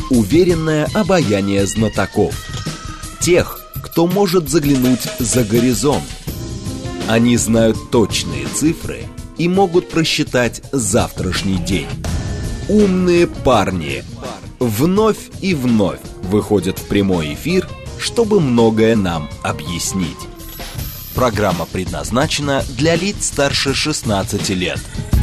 уверенное обаяние знатоков. Тех, кто может заглянуть за горизонт. Они знают точные цифры и могут просчитать завтрашний день. Умные парни вновь и вновь выходят в прямой эфир, чтобы многое нам объяснить. Программа предназначена для лиц старше 16 лет.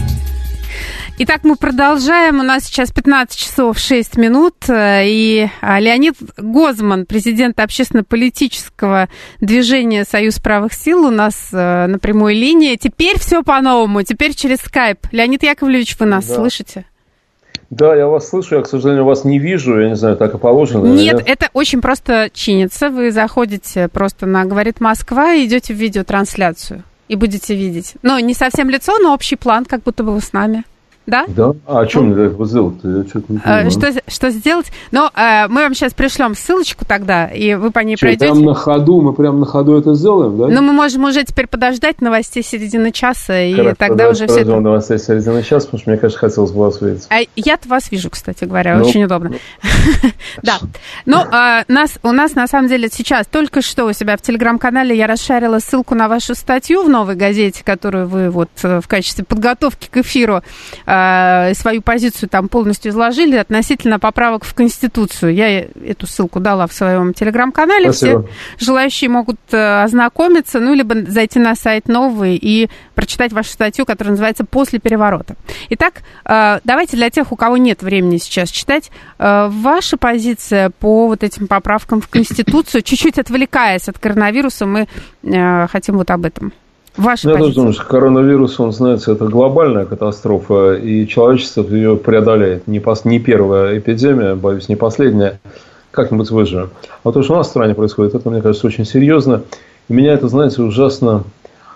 Итак, мы продолжаем. У нас сейчас 15 часов 6 минут. И Леонид Гозман, президент общественно-политического движения «Союз правых сил», у нас на прямой линии. Теперь все по-новому, теперь через скайп. Леонид Яковлевич, вы нас слышите? Да, я вас слышу, я, к сожалению, вас не вижу, я не знаю, так и положено. Нет, это очень просто чинится. Вы заходите просто на «Говорит Москва» и идете в видеотрансляцию. И будете видеть. Ну, не совсем лицо, но общий план, как будто бы вы с нами. Да? Да? А что мне для этого сделать-то? Я что-то не понимаю. Что сделать? Но мы вам сейчас пришлем ссылочку тогда, и вы по ней пройдете. Мы прям на ходу это сделаем, да? Ну, мы можем уже теперь подождать новостей середины часа, и хорошо, тогда уже все это... новостей середины часа, потому что мне, конечно, хотелось бы вас видеть. А я-то вас вижу, кстати говоря, очень удобно. Да. Ну, у нас, на самом деле, сейчас только что у себя в Телеграм-канале я расшарила ссылку на вашу статью в «Новой газете», которую вы вот в качестве подготовки к эфиру свою позицию там полностью изложили относительно поправок в Конституцию. Я эту ссылку дала в своем Телеграм-канале. Спасибо. Все желающие могут ознакомиться, ну, либо зайти на сайт Новый и прочитать вашу статью, которая называется «После переворота». Итак, давайте для тех, у кого нет времени сейчас читать, ваша позиция по вот этим поправкам в Конституцию, чуть-чуть отвлекаясь от коронавируса, мы хотим вот об этом. Я тоже думаю, что коронавирус, он, знаете, это глобальная катастрофа, и человечество ее преодолеет. Не первая эпидемия, боюсь, не последняя. Как-нибудь выживем. А то, что у нас в стране происходит, это, мне кажется, очень серьезно. И меня это, знаете, ужасно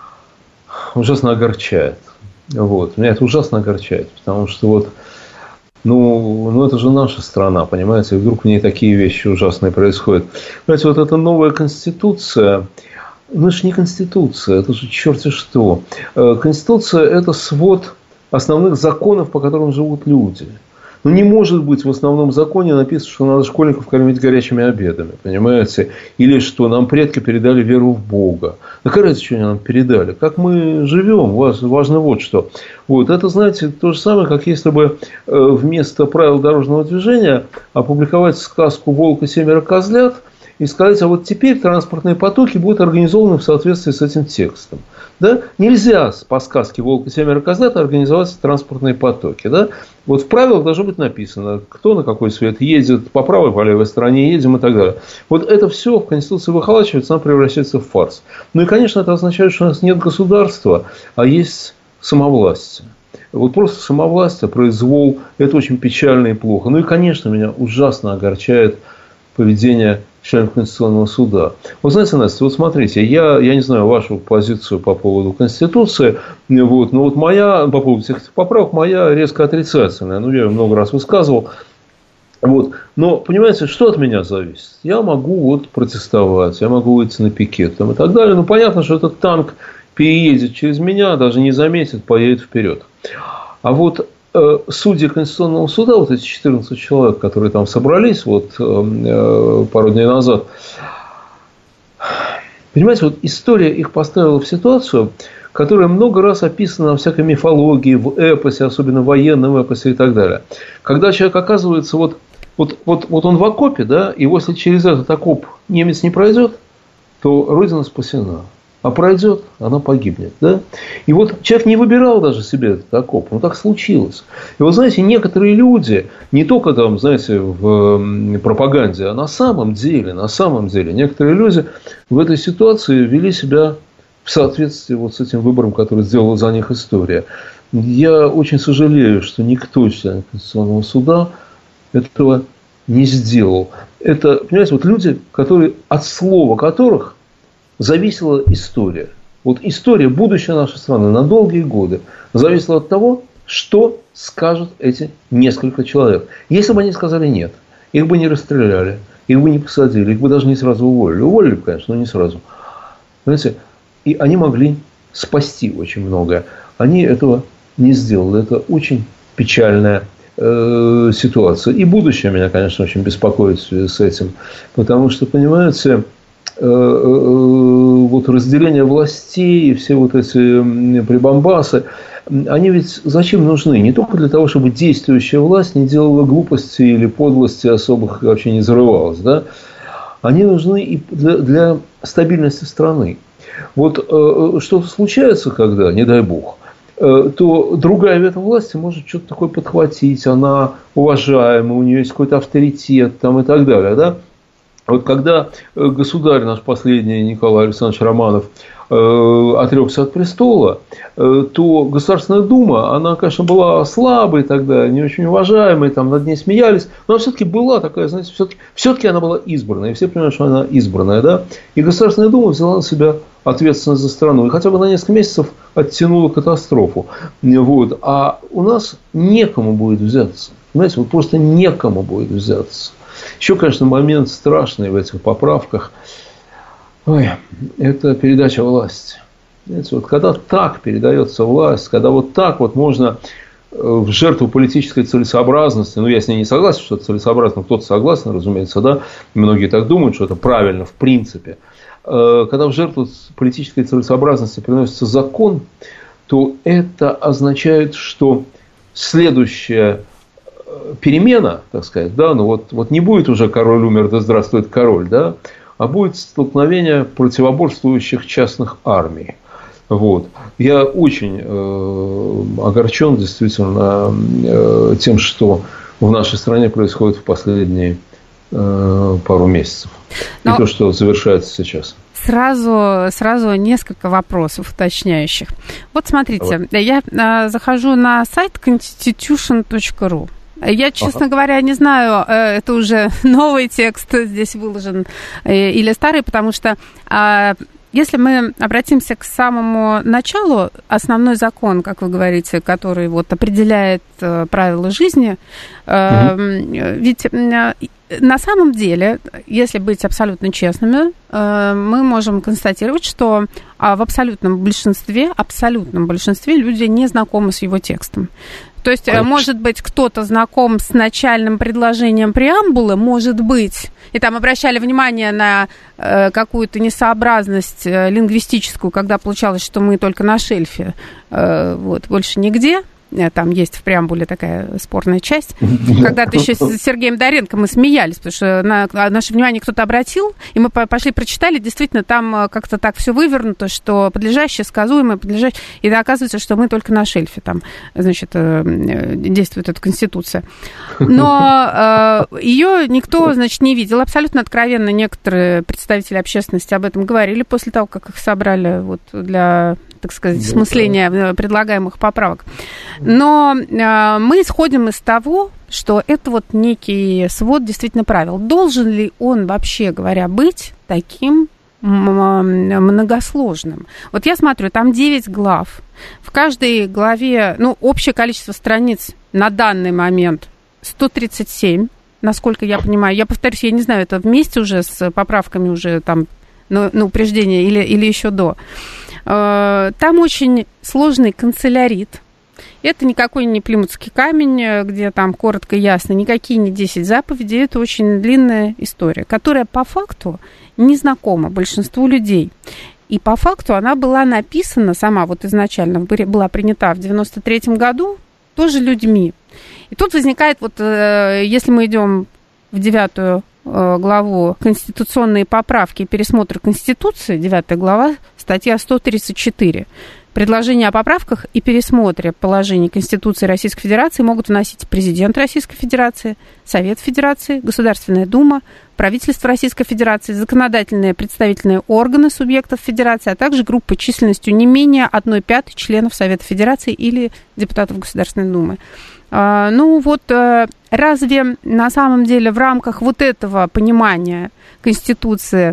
огорчает. Вот. Меня это ужасно огорчает, потому что вот, ну, это же наша страна, понимаете, и вдруг в ней такие вещи ужасные происходят. Знаете, вот эта новая Конституция... Ну, это же не Конституция, это же черти что. Конституция – это свод основных законов, по которым живут люди. Ну, не может быть в основном законе написано, что надо школьников кормить горячими обедами, понимаете? Или что нам предки передали веру в Бога. Да какая разница, что они нам передали? Как мы живем, важно вот что. Вот, это, знаете, то же самое, как если бы вместо правил дорожного движения опубликовать сказку «Волк и 7 козлят», и сказать, а вот теперь транспортные потоки будут организованы в соответствии с этим текстом. Да? Нельзя по сказке «Волк и 7 козлят» организовать транспортные потоки. Да? Вот в правилах должно быть написано, кто на какой свет едет, по правой, по левой стороне едем и так далее. Вот это все в Конституции выхолачивается, оно превращается в фарс. Ну и, конечно, это означает, что у нас нет государства, а есть самовластие. Вот просто самовластие, произвол, это очень печально и плохо. Ну и, конечно, меня ужасно огорчает поведение членов Конституционного суда. Вот знаете, Настя, вот смотрите, я не знаю вашу позицию по поводу Конституции, вот, но вот моя, по поводу всех этих поправок, моя резко отрицательная. Ну, я ее много раз высказывал. Вот. Но, понимаете, что от меня зависит? Я могу вот протестовать, я могу выйти на пикет там, и так далее. Ну, понятно, что этот танк переедет через меня, даже не заметит, поедет вперед. А вот судьи Конституционного суда, вот эти 14 человек, которые там собрались вот, пару дней назад, понимаете, вот история их поставила в ситуацию, которая много раз описана во всякой мифологии, в эпосе, особенно в военном эпосе и так далее. Когда человек оказывается, вот он в окопе, да, и если через этот окоп немец не пройдет, то Родина спасена. А пройдет, она погибнет. Да? И вот человек не выбирал даже себе этот окоп. Ну, так случилось. И вот, знаете, некоторые люди, не только там, знаете, в пропаганде, а на самом деле, некоторые люди в этой ситуации вели себя в соответствии вот с этим выбором, который сделала за них история. Я очень сожалею, что никто из членов Конституционного суда этого не сделал. Это, понимаете, вот люди, которые, от слова которых зависела история. Вот история, будущее нашей страны на долгие годы зависела от того, что скажут эти несколько человек. Если бы они сказали нет, их бы не расстреляли, их бы не посадили, их бы даже не сразу уволили. Уволили бы, конечно, но не сразу. Понимаете? И они могли спасти очень многое. Они этого не сделали. Это очень печальная ситуация. И будущее меня, конечно, очень беспокоит в связи с этим. Потому что, понимаете, вот разделение властей, все вот эти прибамбасы, они ведь зачем нужны? Не только для того, чтобы действующая власть не делала глупости или подлости особых, вообще не зарывалась. Да? Они нужны и для стабильности страны. Вот что-то случается, когда, не дай бог, то другая ветвь власти может что-то такое подхватить, она уважаема, у нее есть какой-то авторитет там, и так далее. Да? Вот когда государь наш последний, Николай Александрович Романов, отрекся от престола, то Государственная Дума, она, конечно, была слабой тогда, не очень уважаемой, там над ней смеялись, но она все-таки была такая, знаете, все-таки она была избранная, и все понимают, что она избранная, да, и Государственная Дума взяла на себя ответственность за страну, и хотя бы на несколько месяцев оттянула катастрофу, вот, а у нас некому будет взяться, понимаете, вот просто некому будет взяться. Еще, конечно, момент страшный в этих поправках. Ой, это передача власти. Знаете, вот когда так передается власть, когда вот так вот можно в жертву политической целесообразности, ну, я с ней не согласен, что это целесообразно, кто-то согласен, разумеется, да, многие так думают, что это правильно в принципе. Когда в жертву политической целесообразности приносится закон, то это означает, что следующая перемена, так сказать, да, ну вот не будет уже король умер, да здравствует король, да, а будет столкновение противоборствующих частных армий. Вот. Я очень огорчен действительно тем, что в нашей стране происходит в последние пару месяцев. И то, что завершается сейчас. Сразу несколько вопросов уточняющих. Вот смотрите, я захожу на сайт constitution.ru. Я, честно говоря, не знаю, это уже новый текст здесь выложен или старый, потому что если мы обратимся к самому началу, основной закон, как вы говорите, который вот определяет правила жизни, ведь на самом деле, если быть абсолютно честными, мы можем констатировать, что в абсолютном большинстве люди не знакомы с его текстом. То есть, конечно, может быть, кто-то знаком с начальным предложением преамбулы, может быть, и там обращали внимание на какую-то несообразность лингвистическую, когда получалось, что мы только на шельфе, вот, больше нигде. Там есть в преамбуле такая спорная часть. Когда-то еще с Сергеем Доренко мы смеялись, потому что на наше внимание кто-то обратил, и мы пошли прочитали, действительно, там как-то так все вывернуто, что подлежащее, сказуемое, подлежащее, и оказывается, что мы только на шельфе там, значит, действует эта Конституция. Но ее никто, значит, не видел. Абсолютно откровенно некоторые представители общественности об этом говорили после того, как их собрали вот для, так сказать, осмысления предлагаемых поправок. Но мы исходим из того, что это вот некий свод действительно правил. Должен ли он, вообще говоря, быть таким многосложным? Вот я смотрю, там 9 глав. В каждой главе, ну, общее количество страниц на данный момент 137, насколько я понимаю. Я повторюсь, я не знаю, это вместе уже с поправками уже там на упреждение или еще до. Там очень сложный канцелярит. Это никакой не Плимутский камень, где там коротко и ясно, никакие не 10 заповедей. Это очень длинная история, которая по факту не знакома большинству людей. И по факту она была написана сама, вот изначально была принята в 93-м году тоже людьми. И тут возникает, вот если мы идем в 9 главу «Конституционные поправки и пересмотр Конституции», 9 глава, статья 134. Предложения о поправках и пересмотре положений Конституции Российской Федерации могут вносить президент Российской Федерации, Совет Федерации, Государственная Дума, правительство Российской Федерации, законодательные представительные органы субъектов Федерации, а также группы численностью не менее 1/5 членов Совета Федерации или депутатов Государственной Думы. Ну вот, разве на самом деле в рамках вот этого понимания Конституции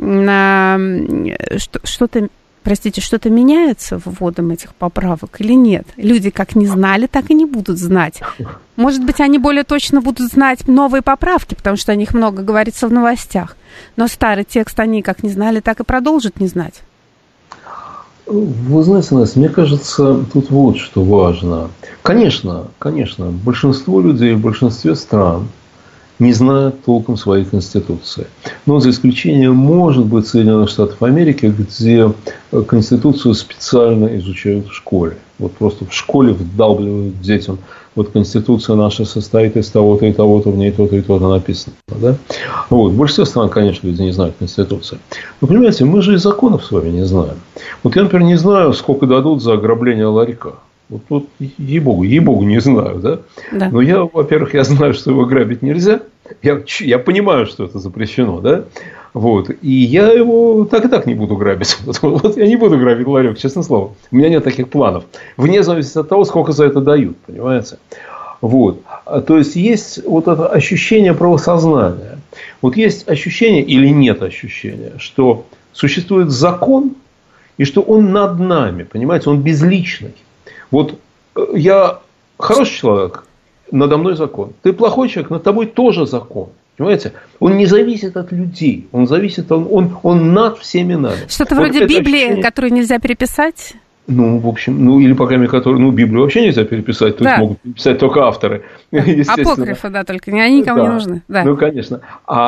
что-то меняется вводом этих поправок или нет? Люди как не знали, так и не будут знать. Может быть, они более точно будут знать новые поправки, потому что о них много говорится в новостях. Но старый текст они как не знали, так и продолжат не знать. Вы знаете, Настя, мне кажется, тут вот что важно. Конечно, большинство людей в большинстве стран не знают толком своей конституции. Но за исключением, может быть, Соединенных Штатов Америки, где конституцию специально изучают в школе. Вот просто в школе вдалбливают детям. Вот конституция наша состоит из того-то и того-то, в ней то-то и то-то написано. Да? Вот. В большинстве стран, конечно, люди не знают конституции. Но, понимаете, мы же и законов с вами не знаем. Вот я, например, не знаю, сколько дадут за ограбление ларька. Вот ей-богу, не знаю, да? Да. Но я, во-первых, я знаю, что его грабить нельзя. Я понимаю, что это запрещено, да? Вот. И я его так и так не буду грабить. Вот я не буду грабить ларек, честное слово. У меня нет таких планов. Вне зависимости от того, сколько за это дают, понимаете? Вот. То есть, есть вот это ощущение правосознания. Вот есть ощущение или нет ощущения, что существует закон, и что он над нами, понимаете, он безличный. Вот я хороший человек, надо мной закон. Ты плохой человек, над тобой тоже закон. Понимаете? Он не зависит от людей. Он зависит, он над всеми нами. Что-то вот вроде Библии, ощущение... которую нельзя переписать? Ну, в общем, или, по крайней мере, которую, Библию вообще нельзя переписать, то есть могут переписать только авторы. Апокрифы, да, только они никому не нужны. Да. Ну, конечно.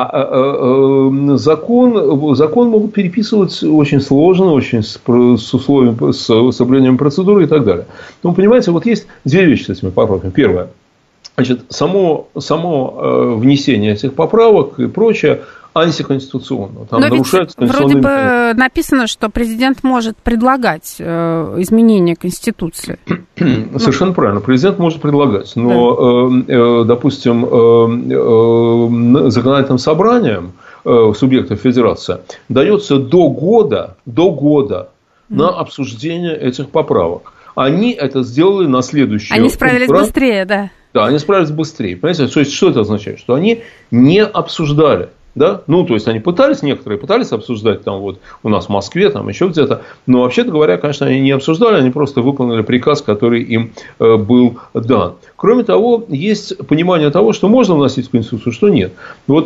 Закон могут переписывать очень сложно, очень с условием, с соблюдением процедуры и так далее. Ну, понимаете, вот есть две вещи с этими поправками. Первое. Значит, само внесение этих поправок и прочее антиконституционно. Там нарушается конституционный механизм. Вроде бы написано, что президент может предлагать изменения Конституции. Совершенно правильно. Президент может предлагать. Но, допустим, законодательным собранием субъектов федерации дается до года на обсуждение этих поправок. Они это сделали на следующее утро. Они справились быстрее, да. Да, они справились быстрее. Понимаете, то есть, что это означает? Что они не обсуждали. Да? Ну, то есть, они некоторые пытались обсуждать там вот у нас в Москве, там еще где-то. Но, вообще-то говоря, конечно, они не обсуждали, они просто выполнили приказ, который им был дан. Кроме того, есть понимание того, что можно вносить в Конституцию, что нет. Вот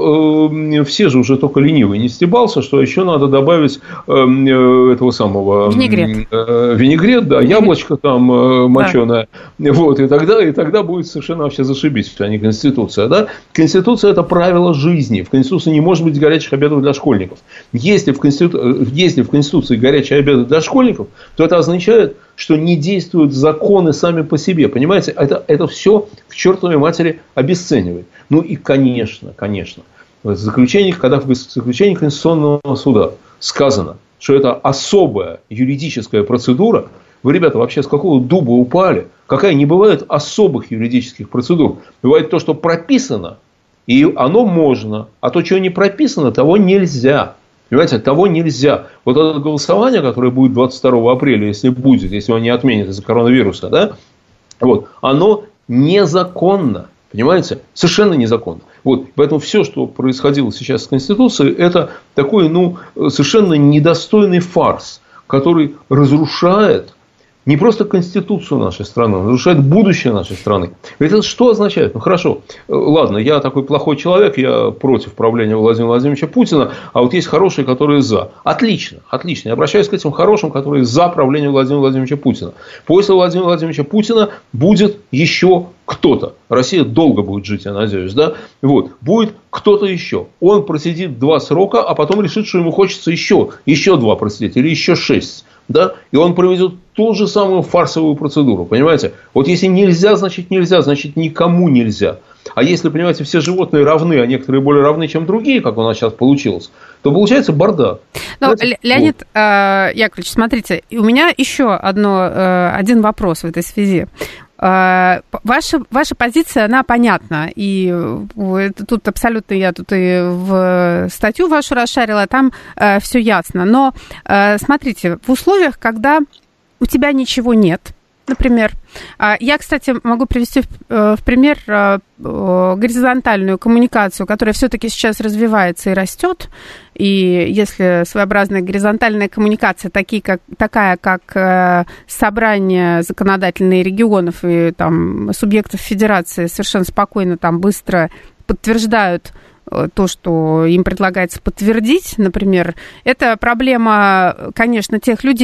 все же уже только ленивый не стебался, что еще надо добавить этого самого... Винегрет, да, яблочко там моченое. Да. Вот, и тогда будет совершенно вообще зашибись, а не Конституция. Да? Конституция – это правило жизни. В Конституции не может быть горячих обедов для школьников. Если в Конституции горячие обеды для школьников, то это означает, что не действуют законы сами по себе. Понимаете, это все к чертовой матери обесценивает. Ну и, конечно, в заключении Конституционного суда сказано, что это особая юридическая процедура. Вы, ребята, вообще с какого дуба упали? Какая не бывает особых юридических процедур. Бывает то, что прописано, и оно можно. А то, чего не прописано, того нельзя. Понимаете, того нельзя. Вот это голосование, которое будет 22 апреля, если он не отменит из-за коронавируса, да, вот, оно незаконно. Понимаете? Совершенно незаконно. Вот. Поэтому все, что происходило сейчас с Конституцией, это такой, совершенно недостойный фарс, который разрушает не просто Конституцию нашей страны, он разрушает будущее нашей страны. Это что означает? Ну, хорошо, ладно, я такой плохой человек, я против правления Владимира Владимировича Путина, а вот есть хорошие, которые за. Отлично. Я обращаюсь к этим хорошим, которые за правление Владимира Владимировича Путина. После Владимира Владимировича Путина будет еще кто-то. Россия долго будет жить, я надеюсь, да? Вот. Будет кто-то еще. Он просидит 2 срока, а потом решит, что ему хочется еще 2 просидеть или еще 6. Да? И он проведет ту же самую фарсовую процедуру. Понимаете? Вот если нельзя, значит никому нельзя. А если, понимаете, все животные равны, а некоторые более равны, чем другие, как у нас сейчас получилось, то получается бардак. Но, Леонид Яковлевич, смотрите, у меня еще один вопрос в этой связи. Ваша позиция, она понятна. И тут абсолютно я тут и в статью вашу расшарила, там все ясно. Но смотрите, в условиях, когда у тебя ничего нет, например, я, кстати, могу привести в пример горизонтальную коммуникацию, которая все-таки сейчас развивается и растет. И если своеобразная горизонтальная коммуникация, такая как собрание законодательных регионов и там, субъектов федерации совершенно спокойно, там, быстро подтверждают то, что им предлагается подтвердить, например, это проблема, конечно, тех людей,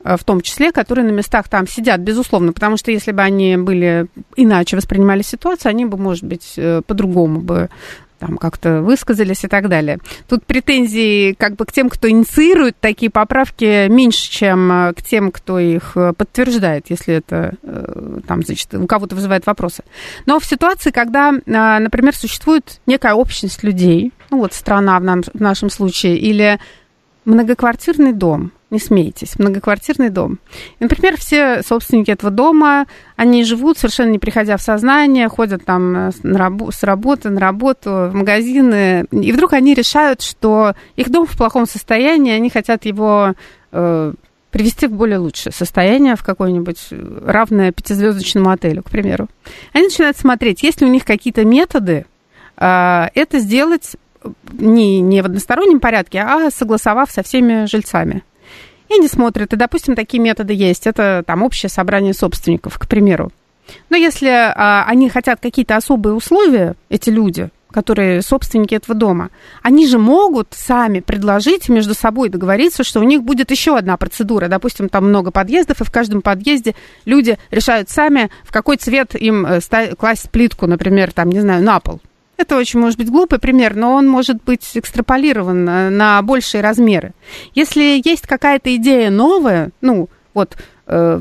в том числе, которые на местах там сидят, безусловно, потому что если бы они были иначе воспринимали ситуацию, они бы, может быть, по-другому бы там как-то высказались и так далее. Тут претензии как бы к тем, кто инициирует такие поправки, меньше, чем к тем, кто их подтверждает, если это там, значит, у кого-то вызывает вопросы. Но в ситуации, когда, например, существует некая общность людей, ну вот страна в нашем случае, или многоквартирный дом, не смейтесь, многоквартирный дом. И, например, все собственники этого дома, они живут, совершенно не приходя в сознание, ходят там с работы на работу, в магазины, и вдруг они решают, что их дом в плохом состоянии, они хотят его привести в более лучшее состояние, в какое-нибудь равное 5-звездочному отелю, к примеру. Они начинают смотреть, есть ли у них какие-то методы это сделать не в одностороннем порядке, а согласовав со всеми жильцами. И они смотрят, и, допустим, такие методы есть. Это там общее собрание собственников, к примеру. Но если они хотят какие-то особые условия, эти люди, которые собственники этого дома, они же могут сами предложить между собой договориться, что у них будет еще одна процедура. Допустим, там много подъездов, и в каждом подъезде люди решают сами, в какой цвет им класть плитку, например, там, не знаю, на пол. Это очень может быть глупый пример, но он может быть экстраполирован на большие размеры. Если есть какая-то идея новая, ну, вот, там,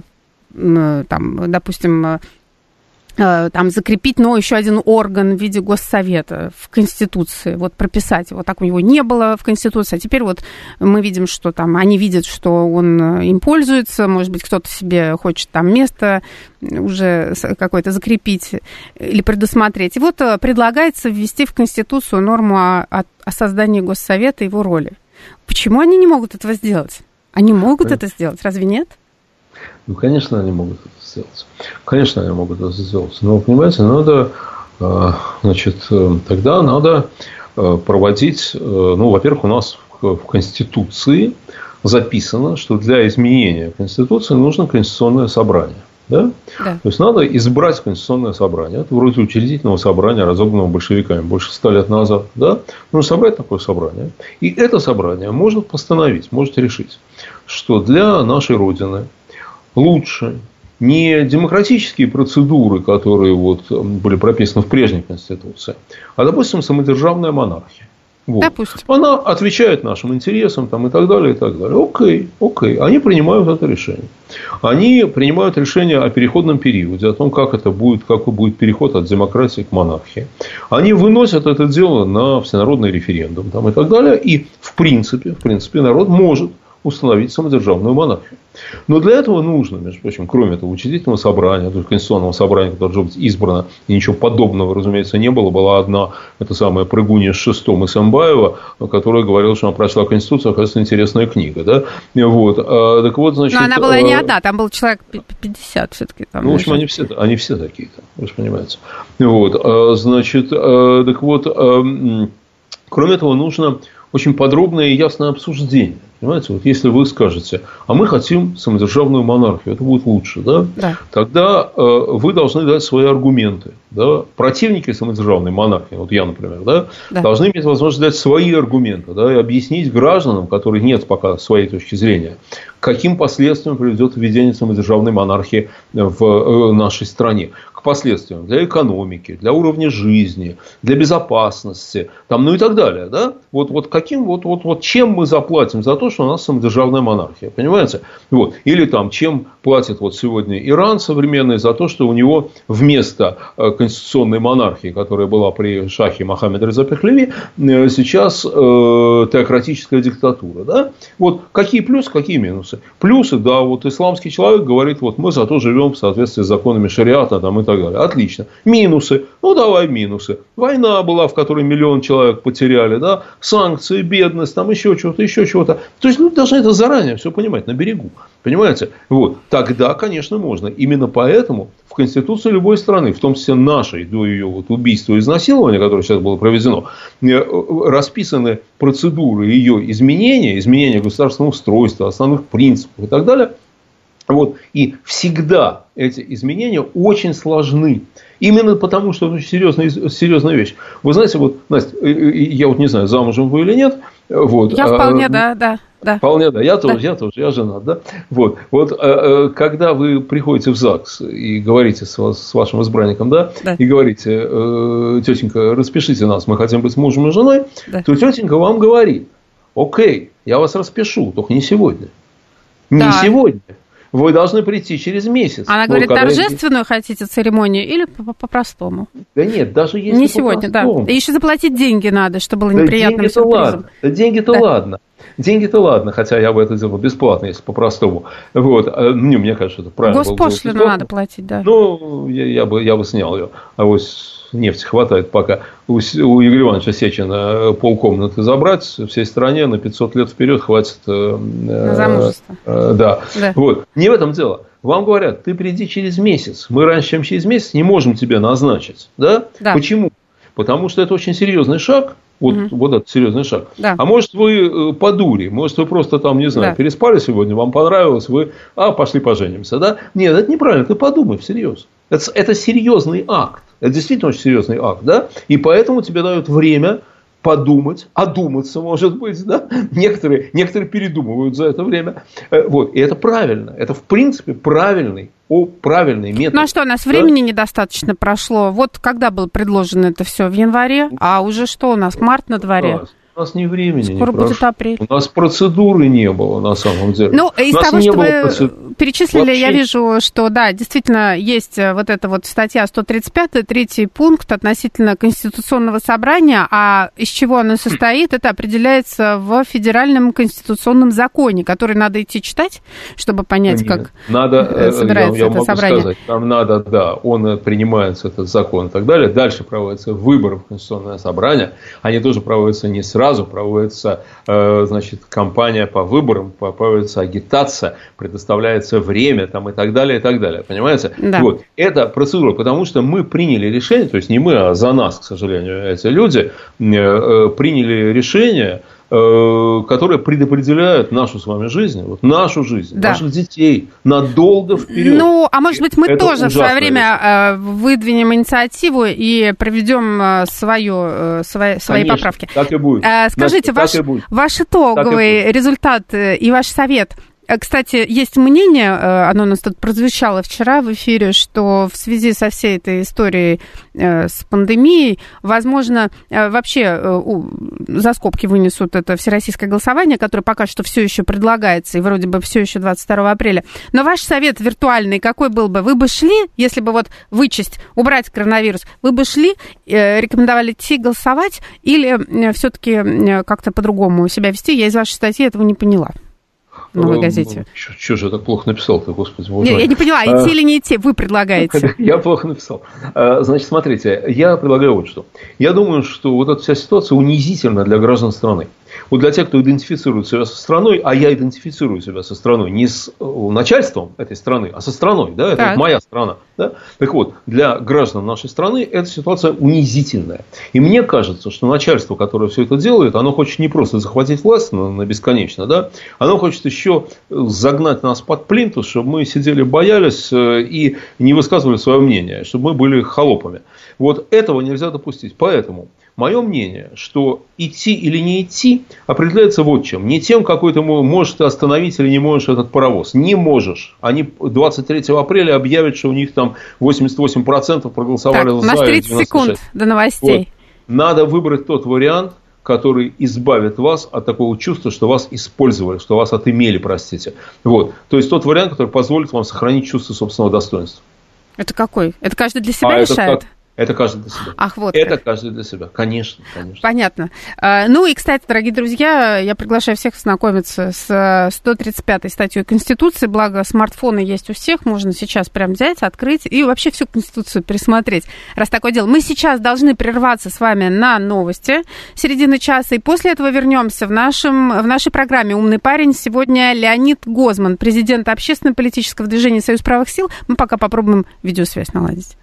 допустим, там, закрепить, но еще один орган в виде Госсовета в Конституции, вот прописать его, так у него не было в Конституции, а теперь вот мы видим, что там, они видят, что он им пользуется, может быть, кто-то себе хочет там место уже какое-то закрепить или предусмотреть. И вот предлагается ввести в Конституцию норму о создании Госсовета и его роли. Почему они не могут этого сделать? Они могут это сделать, разве нет? Ну, конечно, они могут это сделать. Конечно, они могут это сделать. Но, понимаете, надо, значит, тогда надо проводить, ну, во-первых, у нас в Конституции записано, что для изменения Конституции нужно конституционное собрание. Да? Да. То есть надо избрать конституционное собрание. Это вроде учредительного собрания, разогнанного большевиками больше 100 лет назад. Да? Нужно собрать такое собрание. И это собрание может постановить, может решить, что для нашей Родины лучше не демократические процедуры, которые вот были прописаны в прежней Конституции, а, допустим, самодержавная монархия. Вот. Она отвечает нашим интересам там, и так далее, и так далее. Окей. Они принимают это решение. Они принимают решение о переходном периоде, о том, какой будет переход от демократии к монархии. Они выносят это дело на всенародный референдум там, и так далее. И в принципе, народ может установить самодержавную монархию. Но для этого нужно, между прочим, кроме этого учредительного собрания, то есть конституционного собрания, которое должно быть избрано, и ничего подобного, разумеется, не было. Была одна, эта самая прыгунья с шестом Исамбаева, которая говорила, что она прочла Конституцию, оказывается, интересная книга. Да? Вот. Так вот, значит, но она была не одна, там был человек 50 все-таки. Ну, в общем, они все такие, вы же понимаете. Вот. Значит, так вот, кроме этого, нужно очень подробное и ясное обсуждение. Понимаете, вот если вы скажете, а мы хотим самодержавную монархию, это будет лучше, да? Да. Тогда вы должны дать свои аргументы. Да? Противники самодержавной монархии, вот я, например, да, должны иметь возможность дать свои аргументы, да, и объяснить гражданам, которых нет пока своей точки зрения, к каким последствиям приведет введение самодержавной монархии в нашей стране. К последствиям для экономики, для уровня жизни, для безопасности, там, ну и так далее. Да? Вот чем мы заплатим за то, что у нас самодержавная монархия, понимаете? Вот. Или там, чем платит вот сегодня Иран современный за то, что у него вместо конституционной монархии, которая была при шахе Мохаммеда Реза Пехлеви, сейчас теократическая диктатура. Да? Вот какие плюсы, какие минусы? Плюсы, да, вот исламский человек говорит, вот мы зато живем в соответствии с законами шариата там, и так далее. Отлично. Минусы. Ну, давай минусы. Война была, в которой 1 миллион человек потеряли, да? Санкции, бедность, там еще чего-то. То есть, люди должны это заранее все понимать, на берегу. Понимаете? Вот. Тогда, конечно, можно. Именно поэтому в Конституции любой страны, в том числе нашей, до ее вот убийства и изнасилования, которое сейчас было проведено, расписаны процедуры ее изменения государственного устройства, основных принципов и так далее. Вот. И всегда эти изменения очень сложны. Именно потому, что это очень серьезная вещь. Вы знаете, вот, Настя, я вот не знаю, замужем вы или нет. Вот, я вполне, да. Да. Вполне, да. Я тоже, я женат, да. Вот, когда вы приходите в ЗАГС и говорите с вашим избранником, да, и говорите: тетенька, распишите нас, мы хотим быть мужем и женой, то тетенька вам говорит: окей, я вас распишу, только не сегодня. Не сегодня. Вы должны прийти через месяц. Она говорит, торжественную хотите церемонию или по-простому? Да нет, даже если не сегодня, да. И еще заплатить деньги надо, чтобы было неприятным сюрпризом. Деньги-то ладно. Деньги-то ладно, хотя я бы это сделал бесплатно, если по-простому. Вот. Мне кажется, это правильно. Госпошлину надо платить, да. Ну, я бы снял ее. А вот нефти хватает пока. У Игоря Ивановича Сечина полкомнаты забрать, всей стране на 500 лет вперед хватит. На замужество. Да. Вот. Не в этом дело. Вам говорят, ты приди через месяц. Мы раньше, чем через месяц, не можем тебя назначить. Да? Почему? Потому что это очень серьезный шаг. Вот это серьезный шаг. Да. А может, вы по дуре, может, вы просто там, не знаю, переспали сегодня, вам понравилось, вы пошли поженимся, да? Нет, это неправильно, ты подумай всерьез. Это серьезный акт. Это действительно очень серьезный акт, да? И поэтому тебе дают время подумать, одуматься, может быть, да? Некоторые передумывают за это время. Вот. И это правильно. Это, в принципе, правильный метод. Ну, а что, у нас времени недостаточно прошло? Вот когда было предложено это все? В январе? А уже что у нас? Март на дворе? У нас ни времени скоро не будет апрель. У нас процедуры не было, на самом деле. Ну, из того, что вы перечислили, я вижу, что, да, действительно, есть вот эта вот статья 135, третий пункт относительно Конституционного собрания, а из чего оно состоит, это определяется в Федеральном конституционном законе, который надо идти читать, чтобы понять, как собирается это собрание. Сказать, там надо, он принимается, этот закон и так далее. Дальше проводятся выборы в Конституционное собрание. Они тоже проводятся не сразу, проводится, кампания по выборам, проводится агитация, предоставляется время там, и так далее, понимаете? Да. Вот. Это процедура, потому что мы приняли решение, то есть не мы, а за нас, к сожалению, эти люди приняли решение, которые предопределяют нашу с вами жизнь, нашу жизнь, наших детей надолго вперед. Ну, а может быть, мы тоже в свое время выдвинем инициативу и проведем свои поправки. Так и будет. Скажите, ваш итоговый результат и ваш совет. Кстати, есть мнение, оно у нас тут прозвучало вчера в эфире, что в связи со всей этой историей с пандемией, возможно, вообще за скобки вынесут это всероссийское голосование, которое пока что все еще предлагается, и вроде бы все еще 22 апреля. Но ваш совет виртуальный какой был бы? Вы бы шли, если бы вычесть, убрать коронавирус, вы бы шли, рекомендовали идти голосовать или все-таки как-то по-другому себя вести? Я из вашей статьи этого не поняла. В «Новой газете». Что же я так плохо написал-то, господи? Нет, я не поняла, идти или не идти, вы предлагаете. Я плохо написал. Значит, смотрите, я предлагаю вот что. Я думаю, что вот эта вся ситуация унизительна для граждан страны. Вот для тех, кто идентифицирует себя со страной, а я идентифицирую себя со страной не с начальством этой страны, а со страной, да, это вот моя страна. Да? Так вот, для граждан нашей страны эта ситуация унизительная. И мне кажется, что начальство, которое все это делает, оно хочет не просто захватить власть на бесконечно, да, оно хочет еще загнать нас под плинтус, чтобы мы сидели, боялись и не высказывали свое мнение, чтобы мы были холопами. Вот этого нельзя допустить. Поэтому мое мнение, что идти или не идти определяется вот чем. Не тем, какой ты можешь остановить или не можешь этот паровоз. Не можешь. Они 23 апреля объявят, что у них там 88% проголосовали за. У нас 30 секунд до новостей. Вот. Надо выбрать тот вариант, который избавит вас от такого чувства, что вас использовали, что вас отымели, простите. Вот. То есть тот вариант, который позволит вам сохранить чувство собственного достоинства. Это какой? Это каждый для себя решает? Это каждый для себя. Ах, вот это каждый для себя, конечно. Понятно. Ну и, кстати, дорогие друзья, я приглашаю всех ознакомиться с 135-й статьей Конституции, благо смартфоны есть у всех, можно сейчас прям взять, открыть и вообще всю Конституцию пересмотреть, раз такое дело. Мы сейчас должны прерваться с вами на новости середины часа, и после этого вернемся в нашей программе «Умный парень». Сегодня Леонид Гозман, президент общественно-политического движения «Союз правых сил». Мы пока попробуем видеосвязь наладить.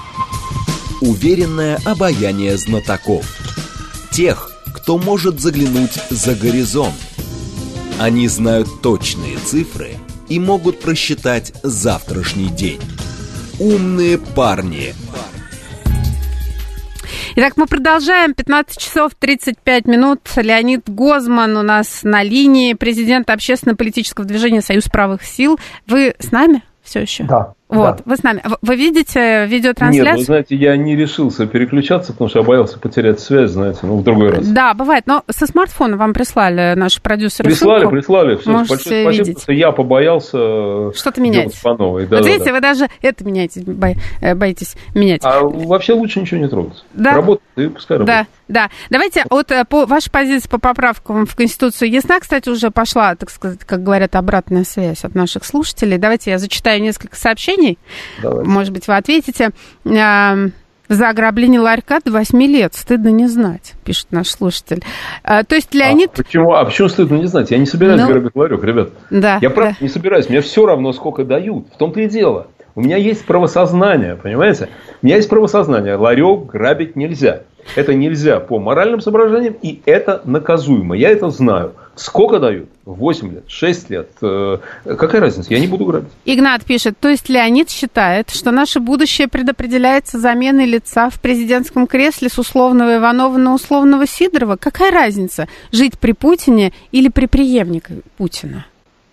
Уверенное обаяние знатоков. Тех, кто может заглянуть за горизонт. Они знают точные цифры и могут просчитать завтрашний день. Умные парни. Итак, мы продолжаем. 15 часов 35 минут. Леонид Гозман у нас на линии, президент общественно-политического движения «Союз правых сил». Вы с нами все еще? Да. Вот, да. Вы с нами. Вы видите видеотрансляцию? Нет, вы знаете, я не решился переключаться, потому что я боялся потерять связь, знаете, в другой раз. Да, бывает, но со смартфона вам прислали наши продюсеры ссылку. Прислали. Все, большое спасибо, видеть. что я побоялся что-то менять. По новой. Да, вот видите, вы даже это боитесь менять. А вообще лучше ничего не трогать. Да. Работает, и пускай работает. Да. Давайте, по вашей позиции по поправкам в Конституцию ясна, кстати, уже пошла, так сказать, как говорят, обратная связь от наших слушателей. Давайте я зачитаю несколько сообщений. Давай. Может быть, вы ответите. За ограбление ларька до 8 лет. Стыдно не знать, пишет наш слушатель. То есть Леонид... Почему стыдно не знать? Я не собираюсь грабить ларек, ребят. Да, я правда не собираюсь. Мне все равно, сколько дают. В том-то и дело. У меня есть правосознание, понимаете? У меня есть правосознание. Ларек грабить нельзя. Это нельзя по моральным соображениям, и это наказуемо. Я это знаю. Сколько дают? 8 лет, 6 лет. Какая разница? Я не буду грабить. Игнат пишет, то есть Леонид считает, что наше будущее предопределяется заменой лица в президентском кресле с условного Иванова на условного Сидорова? Какая разница, жить при Путине или при преемнике Путина?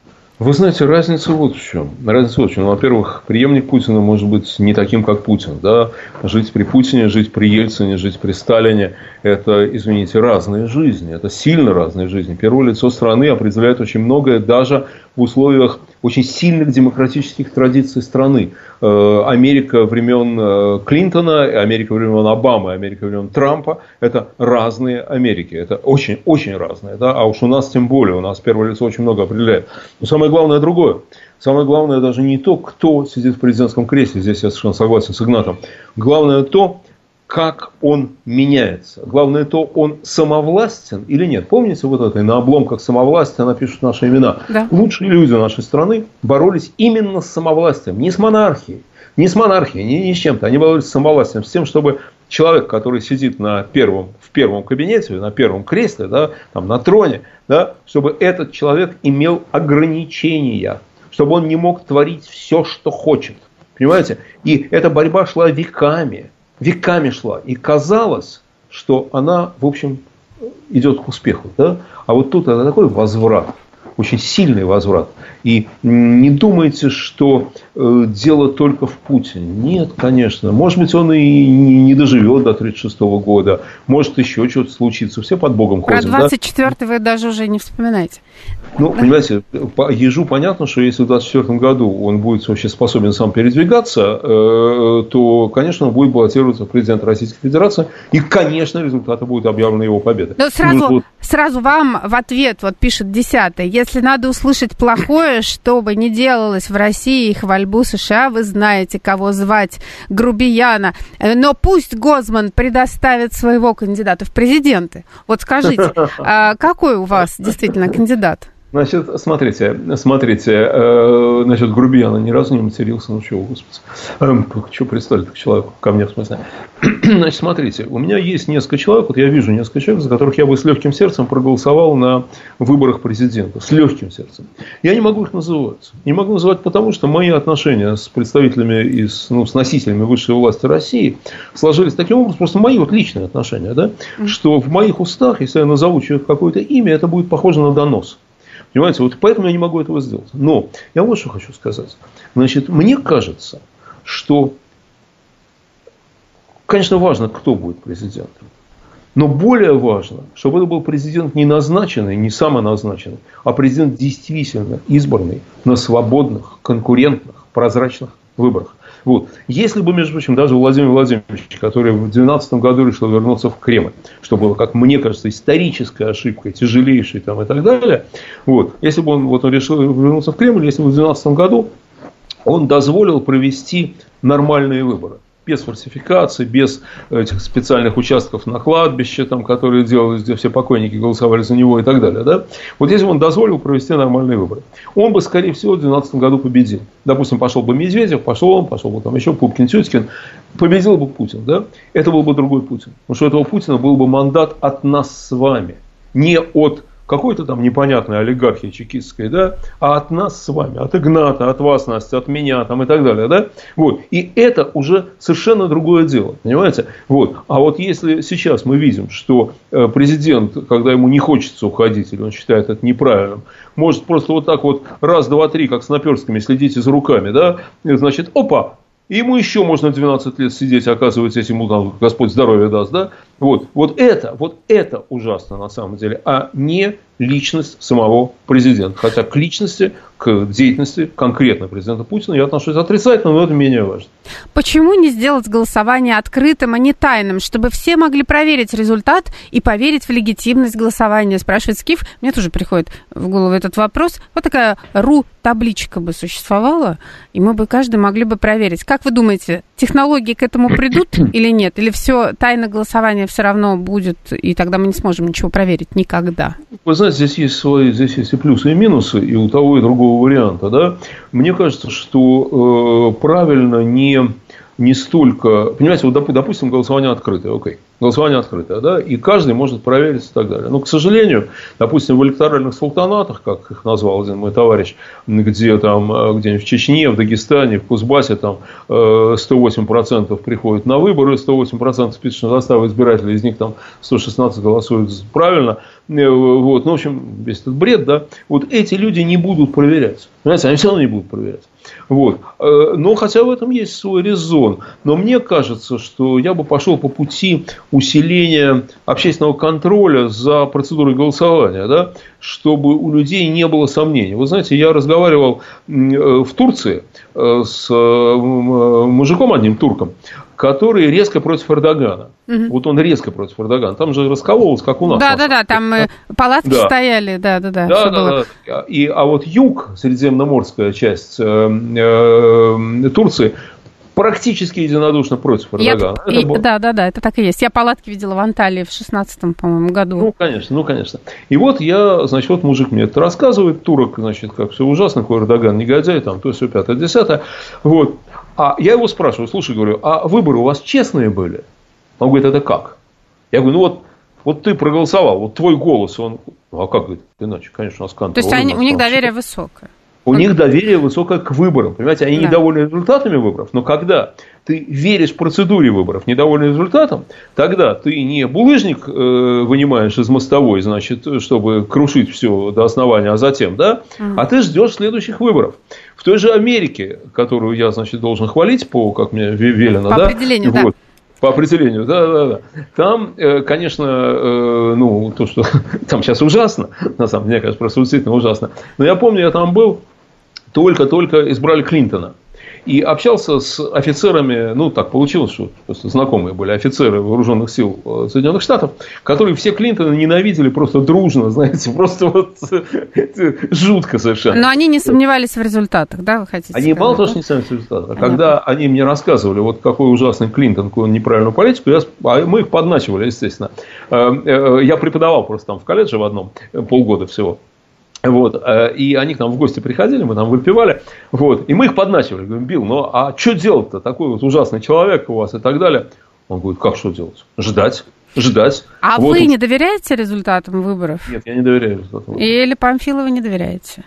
Вы знаете, разница вот в чем. Во-первых, преемник Путина может быть не таким, как Путин. Да? Жить при Путине, жить при Ельцине, жить при Сталине – это, извините, разные жизни. Это сильно разные жизни. Первое лицо страны определяет очень многое даже в условиях очень сильных демократических традиций страны. Америка времен Клинтона, Америка времен Обамы, Америка времен Трампа – это разные Америки. Это очень-очень разные. Да? А уж у нас тем более. У нас первое лицо очень много определяет. Но самое главное другое. Самое главное даже не то, кто сидит в президентском кресле. Здесь я совершенно согласен с Игнатом. Главное то, как он меняется. Главное то, он самовластен или нет. Помните вот это, на обломках самовластия напишут наши имена. Да. Лучшие люди нашей страны боролись именно с самовластием. Не с монархией, ни с чем-то. Они боролись с самовластием. С тем, чтобы человек, который сидит в первом кабинете, на первом кресле, да, там, на троне, да, чтобы этот человек имел ограничения. Чтобы он не мог творить все, что хочет. Понимаете? И эта борьба шла веками. Веками шла. И казалось, что она, в общем, идет к успеху. Да? А вот тут это такой возврат. Очень сильный возврат. И не думайте, что дело только в Путине. Нет, конечно. Может быть, он и не доживет до 1936 года. Может, еще что-то случится. Все под Богом ходим. Про 24-й вы даже уже не вспоминаете. Ну, понимаете, по Ежу понятно, что если в 2024 году он будет вообще способен сам передвигаться, то, конечно, он будет баллотироваться в президент Российской Федерации. И, конечно, результаты будут объявлены его победой. Но сразу вам в ответ, вот пишет 10-й, если надо услышать плохое, что бы ни делалось в России и хвальбу США, вы знаете, кого звать, грубияна. Но пусть Гозман предоставит своего кандидата в президенты. Вот скажите, какой у вас действительно кандидат? Значит, смотрите, насчет грубияна ни разу не матерился, ну чего, господи, что пристали к человеку, ко мне в смысле. Значит, смотрите, у меня есть несколько человек, вот я вижу несколько человек, за которых я бы с легким сердцем проголосовал на выборах президента, с легким сердцем. Я не могу их называть. Не могу называть потому, что мои отношения с представителями, с носителями высшей власти России сложились таким образом, просто мои вот личные отношения, да, что в моих устах, если я назову человеку какое-то имя, это будет похоже на донос. Понимаете, вот поэтому я не могу этого сделать. Но я вот что хочу сказать. Значит, мне кажется, что, конечно, важно, кто будет президентом. Но более важно, чтобы это был президент не назначенный, не самоназначенный, а президент действительно избранный на свободных, конкурентных, прозрачных выборах. Вот. Если бы, между прочим, даже Владимир Владимирович, который в 2012 году решил вернуться в Кремль, что было, как мне кажется, исторической ошибкой, тяжелейшей там, и так далее, вот. Если бы он решил вернуться в Кремль, если бы в 2012 году он дозволил провести нормальные выборы. Без фальсификаций, без этих специальных участков на кладбище, там, которые делались, где все покойники голосовали за него и так далее. Да? Вот если бы он дозволил провести нормальные выборы, он бы, скорее всего, в 2012 году победил. Допустим, пошел бы Медведев, пошел бы там еще Пупкин, Тюткин, победил бы Путин. Да? Это был бы другой Путин. Потому что у этого Путина был бы мандат от нас с вами. Не от какой-то там непонятной олигархии чекистской, да, а от нас с вами, от Игната, от вас, Настя, от меня там, и так далее. Да? Вот. И это уже совершенно другое дело. Понимаете? Вот. А вот если сейчас мы видим, что президент, когда ему не хочется уходить, или он считает это неправильным, может просто вот так вот раз, два, три, как с наперстками, следите за руками, да, значит, опа, и ему еще можно 12 лет сидеть, оказывается, если ему там Господь здоровье даст, да? Вот это ужасно на самом деле, а не личность самого президента. Хотя к личности, к деятельности конкретно президента Путина я отношусь отрицательно, но это менее важно. Почему не сделать голосование открытым, а не тайным, чтобы все могли проверить результат и поверить в легитимность голосования? Спрашивает Скиф. Мне тоже приходит в голову этот вопрос. Вот такая РУ-табличка бы существовала, и мы бы каждый могли бы проверить. Как вы думаете, технологии к этому придут или нет? Или все тайное голосование все равно будет, и тогда мы не сможем ничего проверить никогда? Вы знаете, здесь есть и плюсы, и минусы, и у того, и другого варианта. Да? Мне кажется, что правильно не столько... Понимаете, вот, допустим, голосование открытое. Окей. Голосование открытое, да, и каждый может проверить и так далее. Но, к сожалению, допустим, в электоральных султанатах, как их назвал один мой товарищ, где там, где-нибудь в Чечне, в Дагестане, в Кузбассе, там 108% приходят на выборы, 108% списочного состава избирателей, из них там 116 голосуют правильно. Вот. Ну, в общем, весь этот бред, да. Вот эти люди не будут проверять. Понимаете, они все равно не будут проверять. Вот. Но хотя в этом есть свой резон. Но мне кажется, что я бы пошел по пути усиления общественного контроля за процедурой голосования, да, чтобы у людей не было сомнений. Вы знаете, я разговаривал в Турции с мужиком одним, турком, который резко против Эрдогана. Угу. Вот он резко против Эрдогана. Там же раскололось, как у нас. Да, там палатки стояли. Да. А вот юг, средиземноморская часть Турции, практически единодушно против Эрдогана. Да, это так и есть. Я палатки видела в Анталии в 16-м, по-моему, году. Ну, конечно. И вот вот мужик мне это рассказывает, турок, значит, как все ужасно, какой Эрдоган негодяй, там, то все 5-10. Вот. А я его спрашиваю, слушай, говорю, а выборы у вас честные были? Он говорит, это как? Я говорю, вот ты проголосовал, вот твой голос, он... А как, говорит, иначе, конечно, у нас контроль. То есть у них доверие высокое. У них доверие высокое к выборам. Понимаете, они недовольны результатами выборов, но когда ты веришь процедуре выборов, недовольный результатом, тогда ты не булыжник вынимаешь из мостовой, значит, чтобы крушить все до основания, а затем, да, а ты ждешь следующих выборов. В той же Америке, которую я, значит, должен хвалить, как мне велено, по определению, вот, по определению, да. Там, конечно, то, что там сейчас ужасно, на самом деле, конечно, просто действительно ужасно. Но я помню, я там был, только избрали Клинтона. И общался с офицерами, так получилось, что просто знакомые были офицеры вооруженных сил Соединенных Штатов, которые все Клинтона ненавидели просто дружно, знаете, просто вот жутко совершенно. Но они не сомневались в результатах, да, вы хотите сказать? Они мало того, что не сомневались в результатах. Когда они мне рассказывали, вот какой ужасный Клинтон, какую неправильную политику, мы их подначивали, естественно. Я преподавал просто там в колледже в одном, полгода всего. Вот, и они к нам в гости приходили, мы там выпивали, вот, и мы их подначивали, говорим, Билл, а что делать-то, такой вот ужасный человек у вас и так далее. Он говорит, как что делать? Ждать. А вот вы не доверяете результатам выборов? Нет, я не доверяю результатам выборов. Или Памфилову не доверяете?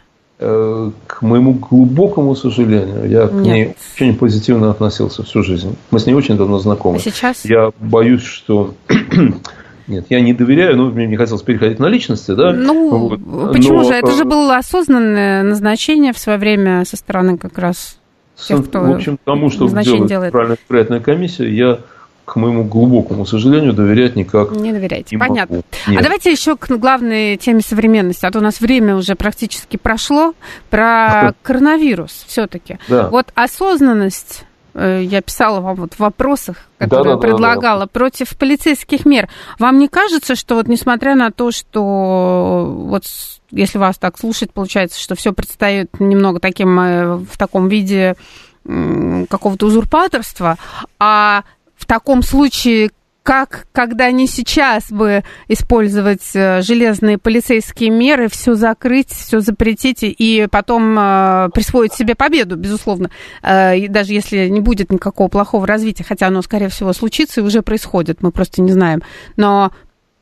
К моему глубокому сожалению, я к ней очень позитивно относился всю жизнь. Мы с ней очень давно знакомы. А сейчас? Я боюсь, что... Нет, я не доверяю, мне не хотелось переходить на личности, да? Почему же? Это же было осознанное назначение в свое время со стороны как раз тех, кто в общем, тому, что делает правильная избирательная комиссия, я, к моему глубокому сожалению, доверять никак не доверяете. Не Понятно. Нет. А давайте еще к главной теме современности, а то у нас время уже практически прошло, про коронавирус все-таки. Да. Вот осознанность... Я писала вам вот в вопросах, которые предлагала, против полицейских мер. Вам не кажется, что вот несмотря на то, что вот если вас так слушать, получается, что все предстает немного в таком виде какого-то узурпаторства, а в таком случае когда не сейчас бы использовать железные полицейские меры, все закрыть, все запретить и потом присвоить себе победу, безусловно, и даже если не будет никакого плохого развития, хотя оно, скорее всего, случится и уже происходит, мы просто не знаем. Но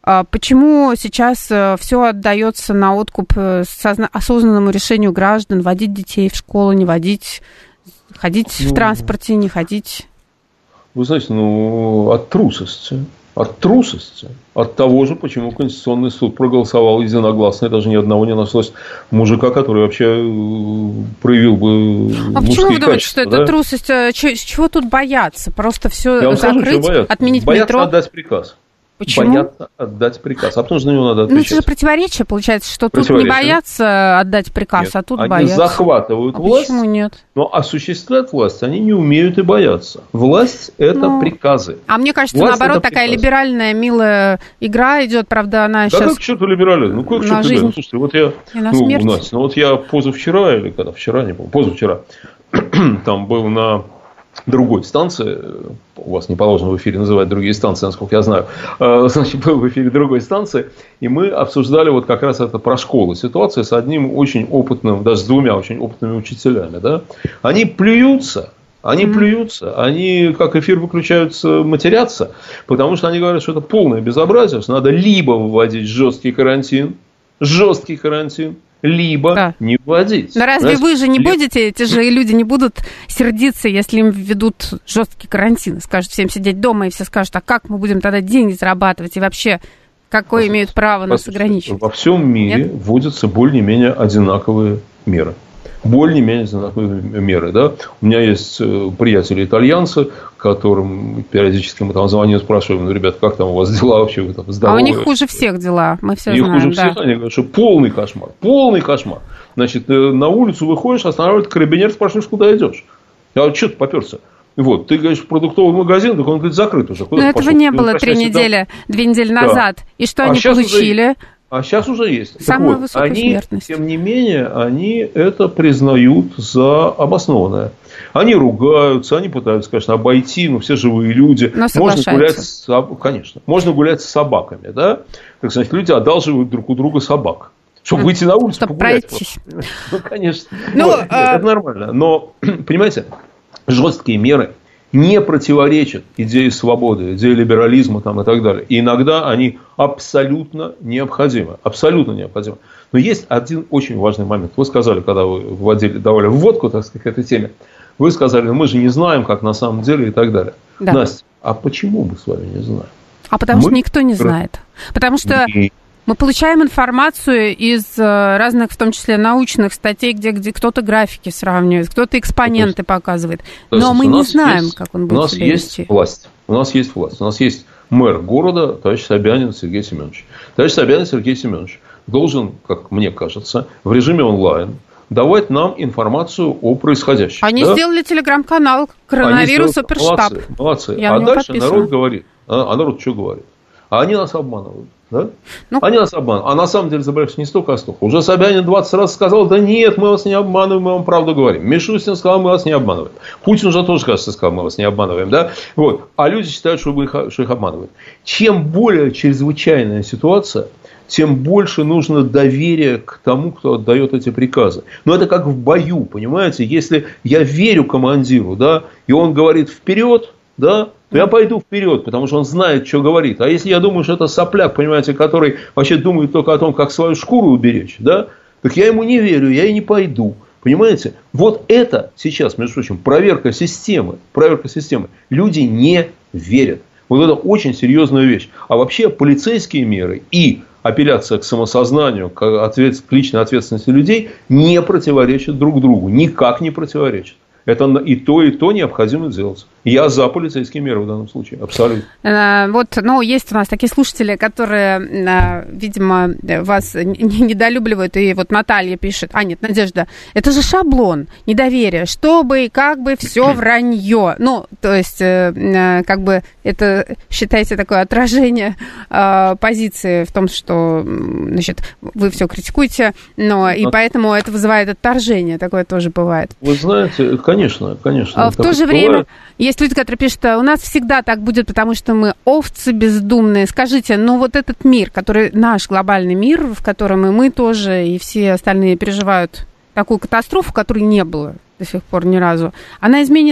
Почему сейчас все отдается на откуп осознанному решению граждан водить детей в школу, не водить, ходить в транспорте, не ходить? Вы знаете, от трусости. От трусости. От того же, почему Конституционный суд проголосовал единогласно, и даже ни одного не нашлось мужика, который вообще проявил бы мужские качества. А почему вы думаете, что это трусость? Чего тут бояться? Просто все закрыть, отменить боятся метро? Отдать приказ. Почему? Боятся отдать приказ. А потому что на него надо отвечать. Это же противоречие, получается, что тут не боятся отдать приказ, нет, а тут они боятся. Они захватывают власть. Почему нет? Но осуществлять власть они не умеют и боятся. Власть – это приказы. А мне кажется, власть наоборот, такая либеральная, милая игра идет, правда, она сейчас... Да как к черту либеральная? Как к черту либеральная? Слушайте, вот я... Настя, я позавчера, или когда вчера, не помню, позавчера, там был на... другой станции, у вас не положено в эфире называть другие станции, насколько я знаю, значит, был в эфире другой станции, и мы обсуждали вот как раз это про школу, ситуацию с одним очень опытным, даже с двумя очень опытными учителями, да, они плюются, они, как эфир выключаются, матерятся, потому что они говорят, что это полное безобразие, что надо либо вводить жесткий карантин, либо не вводить. Но разве вы же не будете, эти же люди не будут сердиться, если им введут жесткий карантин? Скажут всем сидеть дома, и все скажут, а как мы будем тогда деньги зарабатывать? И вообще, какое имеют право нас ограничивать? Во всем мире вводятся более-менее одинаковые меры. Да? У меня есть приятели-итальянцы, которым периодически мы там звоним, спрашиваем, ребят, как там у вас дела вообще, вы там здоровы? А у них хуже всех дела, мы все знаем. У них хуже всех, они говорят, что полный кошмар. Значит, на улицу выходишь, останавливает карабинер, спрашиваешь, куда идешь. Я говорю, что ты попёрся? Вот, ты говоришь, продуктовый магазин, так он говорит, закрыт уже. Но этого не было 2 недели назад. Да. И что они получили? А сейчас уже есть. Самая высокая смертность. Тем не менее, они это признают за обоснованное. Они ругаются, они пытаются, конечно, обойти, но все живые люди. Но соглашаются. Можно гулять с собаками, да? Так, значит, люди одалживают друг у друга собак. Чтобы выйти на улицу, погулять. Ну, конечно. Это нормально. Но, понимаете, жесткие меры не противоречат идее свободы, идее либерализма там, и так далее. И иногда они абсолютно необходимы. Но есть один очень важный момент. Вы сказали, когда вы давали вводку, так сказать, к этой теме, вы сказали, мы же не знаем, как на самом деле и так далее. Да. Настя, а почему мы с вами не знаем? А потому что никто не знает. Потому что мы получаем информацию из разных, в том числе научных статей, где кто-то графики сравнивает, кто-то экспоненты показывает. Но мы не знаем, как он будет себя вести. У нас есть власть. У нас есть мэр города, товарищ Собянин Сергей Семенович. Товарищ Собянин Сергей Семенович должен, как мне кажется, в режиме онлайн давать нам информацию о происходящем. Они сделали телеграм-канал «Коронавирус Суперштаб». Молодцы. А дальше народ говорит. А народ что говорит? А они нас обманывают. Да? Они нас обманывают. А на самом деле заболевших не столько, а столько. Уже Собянин 20 раз сказал, да нет, мы вас не обманываем, мы вам правду говорим. Мишустин сказал, мы вас не обманываем. Путин уже тоже, кажется, сказал, мы вас не обманываем. Да? Вот. А люди считают, что их обманывают. Чем более чрезвычайная ситуация, тем больше нужно доверия к тому, кто отдает эти приказы. Но это как в бою, понимаете? Если я верю командиру, да, и он говорит вперед, да, то я пойду вперед, потому что он знает, что говорит. А если я думаю, что это сопляк, понимаете, который вообще думает только о том, как свою шкуру уберечь, да, так я ему не верю, я и не пойду. Понимаете? Вот это сейчас, между прочим, проверка системы. Люди не верят. Вот это очень серьезная вещь. А вообще полицейские меры и апелляция к самосознанию, к личной ответственности людей не противоречат друг другу. Никак не противоречат. Это и то необходимо делать. Я за полицейские меры в данном случае. Абсолютно. Вот, есть у нас такие слушатели, которые, видимо, вас недолюбливают. И вот Наталья пишет. Надежда. Это же шаблон недоверия. Чтобы и как бы все вранье. То есть, как бы это, считайте, такое отражение позиции в том, что, значит, вы все критикуете, и поэтому это вызывает отторжение. Такое тоже бывает. Вы знаете, конечно. В то же время есть люди, которые пишут, у нас всегда так будет, потому что мы овцы бездумные. Скажите, вот этот мир, который наш глобальный мир, в котором и мы тоже, и все остальные переживают такую катастрофу, которой не было до сих пор ни разу, она изменит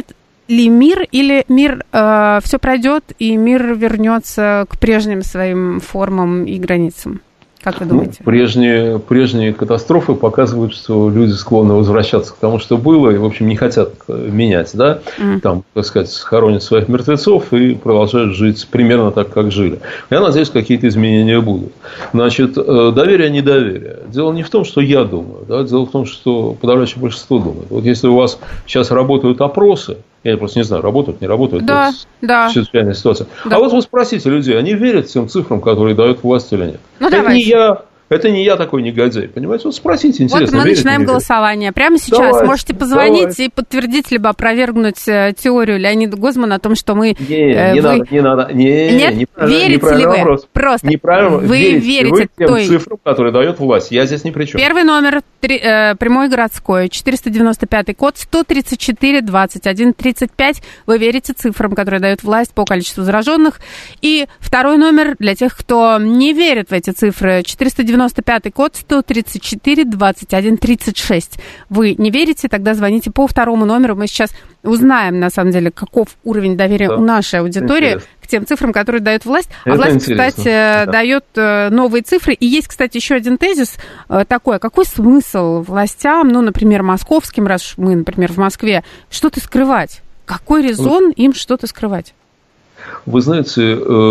ли мир, или мир все пройдет, и мир вернется к прежним своим формам и границам? Как вы думаете? Прежние катастрофы показывают, что люди склонны возвращаться к тому, что было, и, в общем, не хотят менять, да? Там, так сказать, хоронят своих мертвецов и продолжают жить примерно так, как жили. Я надеюсь, какие-то изменения будут. Значит, доверие, недоверие. Дело не в том, что я думаю, да? Дело в том, что подавляющее большинство думает. Вот если у вас сейчас работают опросы, я просто не знаю, работают, не работают. Да, да. Чрезвычайная ситуация. Да. А вот вы спросите людей, они верят тем цифрам, которые дают власть или нет? Ну, Это не я такой негодяй, понимаете? Вот спросите, интересно. Вот мы начинаем голосование. Прямо сейчас можете позвонить и подтверждить либо опровергнуть теорию Леонида Гозмана о том, что мы... Не надо. Нет? Верите ли вы? Вопрос. Просто. Неправильно. Вы верите тем цифрам, которые дает власть. Я здесь ни при чем. Первый номер, прямой городской, 495 код, 134 21 35. Вы верите цифрам, которые дает власть по количеству зараженных. И второй номер для тех, кто не верит в эти цифры, 495 код, 134 21 36. Вы не верите, тогда звоните по второму номеру. Мы сейчас узнаем, на самом деле, каков уровень доверия у нашей аудитории к тем цифрам, которые дает власть. А власть, кстати, дает новые цифры. И есть, кстати, еще один тезис такой. Какой смысл властям, ну, например, московским, раз мы, например, в Москве, что-то скрывать? Какой резон им что-то скрывать? Вы знаете,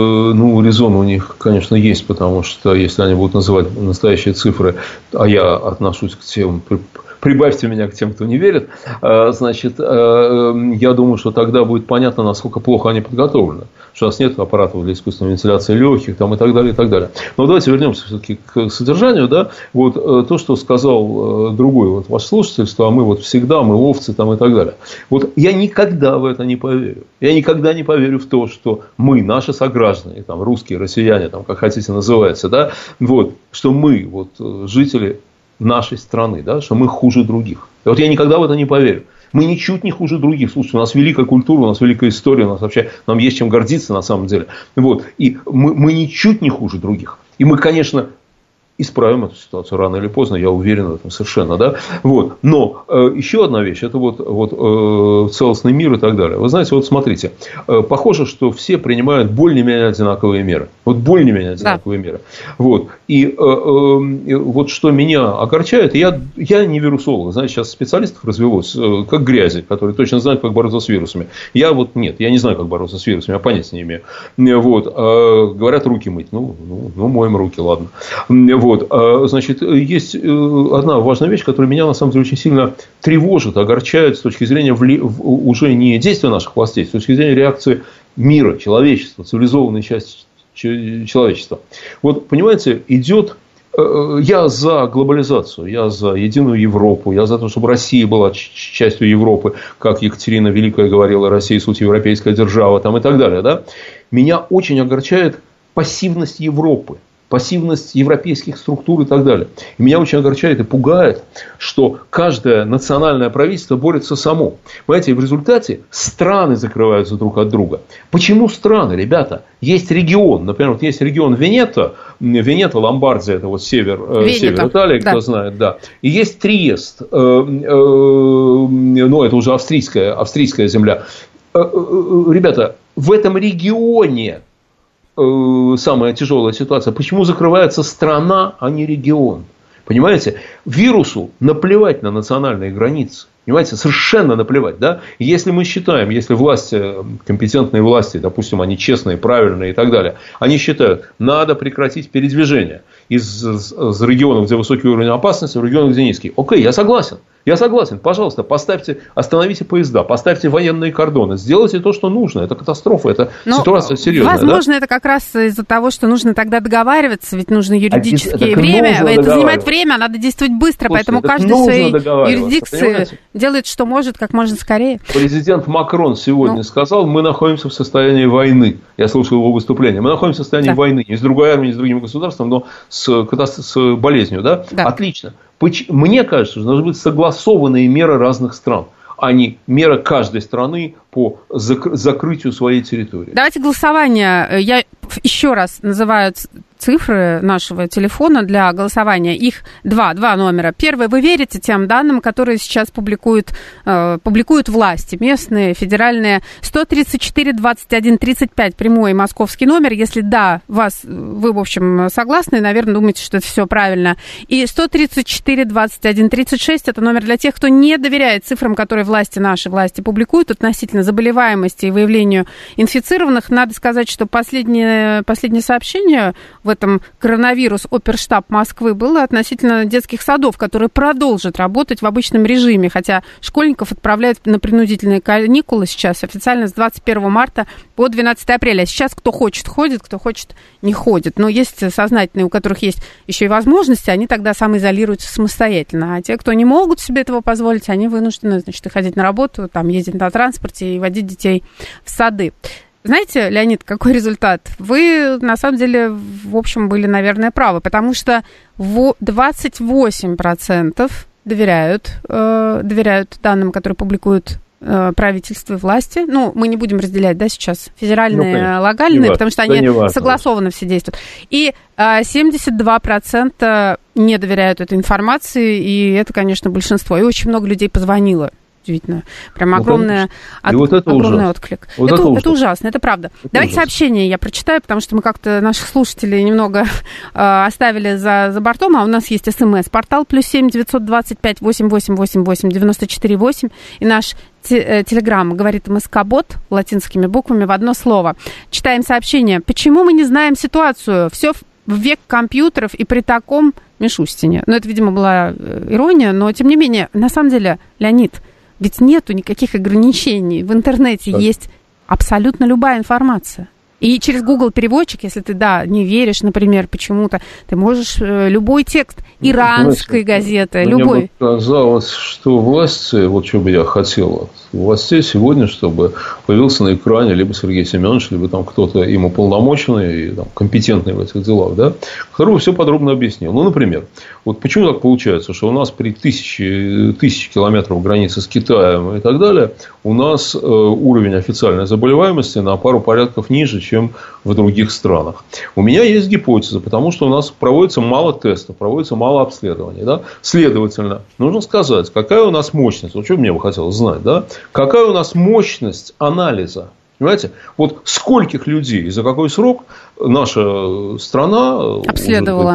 резон у них, конечно, есть, потому что если они будут называть настоящие цифры, а я отношусь к тем, прибавьте меня к тем, кто не верит, значит, я думаю, что тогда будет понятно, насколько плохо они подготовлены. Что у нас нет аппаратов для искусственной вентиляции легких, там, и так далее, и так далее. Но давайте вернемся все-таки к содержанию. Да? Вот то, что сказал другой вот ваш слушатель, что мы вот всегда, мы овцы там, и так далее. Вот я никогда в это не поверю. Я никогда не поверю в то, что мы, наши сограждане, там, русские, россияне, там, как хотите называется, да, вот, что мы, вот, жители нашей страны, да, что мы хуже других. И вот я никогда в это не поверю. Мы ничуть не хуже других. Слушайте, у нас великая культура, у нас великая история, у нас вообще нам есть чем гордиться на самом деле. Вот. И мы ничуть не хуже других. И мы, конечно, исправим эту ситуацию рано или поздно, я уверен в этом совершенно. Да? Вот. Но еще одна вещь, это вот целостный мир и так далее. Вы знаете, вот смотрите, похоже, что все принимают более-менее одинаковые меры. Вот более-менее одинаковые меры. Вот. И вот что меня огорчает, я не вирусолог. Знаете, сейчас специалистов развелось, как грязи, которые точно знают, как бороться с вирусами. Я вот нет, я не знаю, как бороться с вирусами, я понятия не имею. Вот. Говорят, руки мыть. Ну, моем руки, ладно. Вот, значит, есть одна важная вещь, которая меня, на самом деле, очень сильно тревожит, огорчает с точки зрения уже не действия наших властей, с точки зрения реакции мира, человечества, цивилизованной части человечества. Вот, понимаете, идет... Я за глобализацию, я за единую Европу, я за то, чтобы Россия была частью Европы, как Екатерина Великая говорила, Россия суть европейская держава, там, и так далее. Да? Меня очень огорчает пассивность Европы. Пассивность европейских структур и так далее. И меня очень огорчает и пугает, что каждое национальное правительство борется само. Понимаете, в результате страны закрываются друг от друга. Почему страны, ребята? Есть регион, например, вот есть регион Венето, Ломбардия, это вот север Италии, кто знает, да. И есть Триест, но это уже австрийская земля. Ребята, в этом регионе самая тяжелая ситуация. Почему закрывается страна, а не регион? Понимаете? Вирусу наплевать на национальные границы. Понимаете? Совершенно наплевать. Да? И если мы считаем, если власти, компетентные власти, допустим, они честные, правильные и так далее, они считают, надо прекратить передвижение из регионов, где высокий уровень опасности, в регионах, где низкий. Окей, я согласен. Пожалуйста, остановите поезда, поставьте военные кордоны, сделайте то, что нужно. Это катастрофа, это ситуация серьезная. Возможно, это как раз из-за того, что нужно тогда договариваться, ведь нужно юридическое время. Это занимает время, надо действовать быстро, поэтому каждый в своей юрисдикции делает, что может, как можно скорее. Президент Макрон сегодня сказал, мы находимся в состоянии войны. Я слушал его выступление. Мы находимся в состоянии войны. Не с другой армией, не с другим государством, но с болезнью. Да? Отлично. Мне кажется, что должны быть согласованные меры разных стран, а не мера каждой страны по закрытию своей территории. Давайте голосование. Я еще раз называю цифры нашего телефона для голосования. Их два номера. Первый, вы верите тем данным, которые сейчас публикуют власти, местные, федеральные. 134 21 35 прямой московский номер. Если да, вы, в общем, согласны, наверное, думаете, что это все правильно. И 134 21 36 это номер для тех, кто не доверяет цифрам, которые наши власти публикуют относительно заболеваемости и выявлению инфицированных. Надо сказать, что последнее сообщение в этом коронавирус Оперштаб Москвы было относительно детских садов, которые продолжат работать в обычном режиме, хотя школьников отправляют на принудительные каникулы сейчас официально с 21 марта по 12 апреля. Сейчас кто хочет ходит, кто хочет не ходит. Но есть сознательные, у которых есть еще и возможности, они тогда самоизолируются самостоятельно. А те, кто не могут себе этого позволить, они вынуждены, значит, ходить на работу, там, ездить на транспорте и водить детей в сады. Знаете, Леонид, какой результат? Вы, на самом деле, в общем, были, наверное, правы, потому что 28% доверяют данным, которые публикуют правительство и власти. Ну, мы не будем разделять, да, сейчас федеральные, локальные, потому что они согласованно все действуют. И 72% не доверяют этой информации, и это, конечно, большинство. И очень много людей позвонило. Удивительно. Прям огромный отклик. Это ужасно, это правда. Давайте сообщение я прочитаю, потому что мы как-то наших слушателей немного оставили за бортом, а у нас есть СМС-портал +7 925 8888 94 8 и наш Телеграм говорит МСК-бот латинскими буквами в одно слово. Читаем сообщение. Почему мы не знаем ситуацию? Все в век компьютеров и при таком Мишустине. Ну, это, видимо, была ирония, но, тем не менее, на самом деле, Леонид, ведь нету никаких ограничений. В интернете есть абсолютно любая информация. И через Google переводчик, если ты, не веришь, например, почему-то, ты можешь любой текст иранской газеты, любой. Мне казалось, что власти, вот что бы я хотел от властей сегодня, чтобы появился на экране либо Сергей Семенович, либо там кто-то им уполномоченный и там, компетентный в этих делах, да, который бы все подробно объяснил. Ну, например, вот почему так получается, что у нас при тысячи километров границы с Китаем и так далее, у нас уровень официальной заболеваемости на пару порядков ниже, чем в других странах. У меня есть гипотеза, потому что у нас проводится мало тестов, проводится мало обследований. Да? Следовательно, нужно сказать, какая у нас мощность, вот что мне бы хотелось знать, да? Какая у нас мощность анализа. Понимаете? Вот скольких людей и за какой срок наша страна обследовала.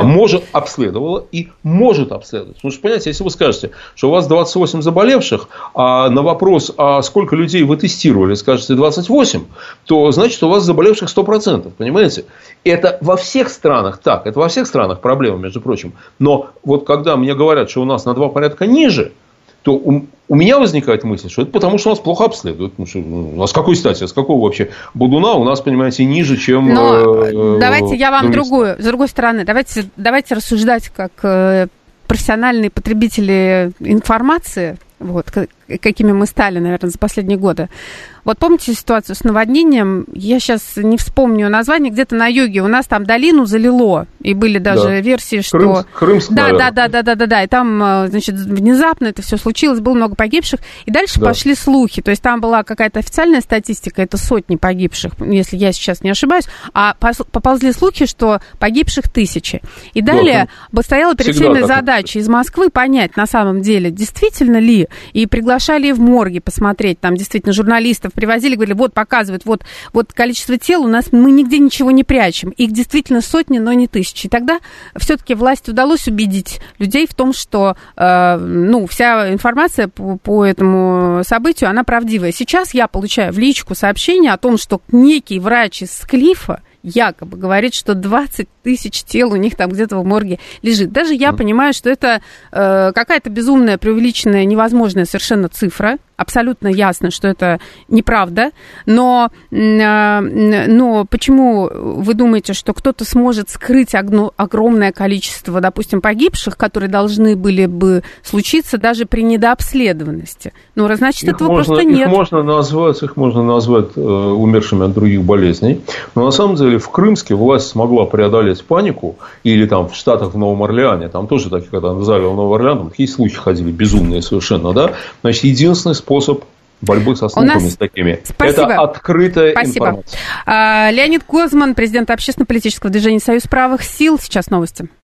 Обследовала и может обследовать. Потому что, понимаете, если вы скажете, что у вас 28 заболевших, а на вопрос, а сколько людей вы тестировали, скажете 28, то значит, у вас заболевших 100%. Понимаете? Это во всех странах так. Это во всех странах проблема, между прочим. Но вот когда мне говорят, что у нас на 2 порядка ниже, то у меня возникает мысль, что это потому, что нас плохо обследуют. А с какой стати, с какого вообще будуна у нас, понимаете, ниже, чем... Но давайте я вам с другой стороны, давайте рассуждать как профессиональные потребители информации, вот, какими мы стали, наверное, за последние годы. Вот помните ситуацию с наводнением? Я сейчас не вспомню название. Где-то на юге у нас там долину залило. И были даже версии, что... Крымская. Да. И там, значит, внезапно это все случилось. Было много погибших. И дальше пошли слухи. То есть там была какая-то официальная статистика. Это сотни погибших, если я сейчас не ошибаюсь. А поползли слухи, что погибших 1000. И далее стояла перед всеми задача из Москвы понять, на самом деле, действительно ли. И приглашали в морги посмотреть. Там действительно журналистов привозили, говорили, вот показывают, вот количество тел у нас, мы нигде ничего не прячем. Их действительно сотни, но не 1000. И тогда все-таки власти удалось убедить людей в том, что вся информация по этому событию, она правдивая. Сейчас я получаю в личку сообщение о том, что некий врач из Клифа якобы говорит, что 20 000 тел у них там где-то в морге лежит. Даже я понимаю, что это какая-то безумная, преувеличенная, невозможная совершенно цифра. Абсолютно ясно, что это неправда. Но почему вы думаете, что кто-то сможет скрыть огромное количество, допустим, погибших, которые должны были бы случиться даже при недообследованности? Значит, этого просто нет. Их можно назвать умершими от других болезней. Но на самом деле в Крымске власть смогла преодолеть панику. Или там в Штатах, в Новом Орлеане. Там тоже такие, когда залил Новый Орлеан, там такие слухи ходили безумные совершенно. Да? Значит, единственный способ борьбы со слухами с такими. Спасибо. Это открытая информация. Леонид Гозман, президент общественно-политического движения «Союз правых сил». Сейчас новости.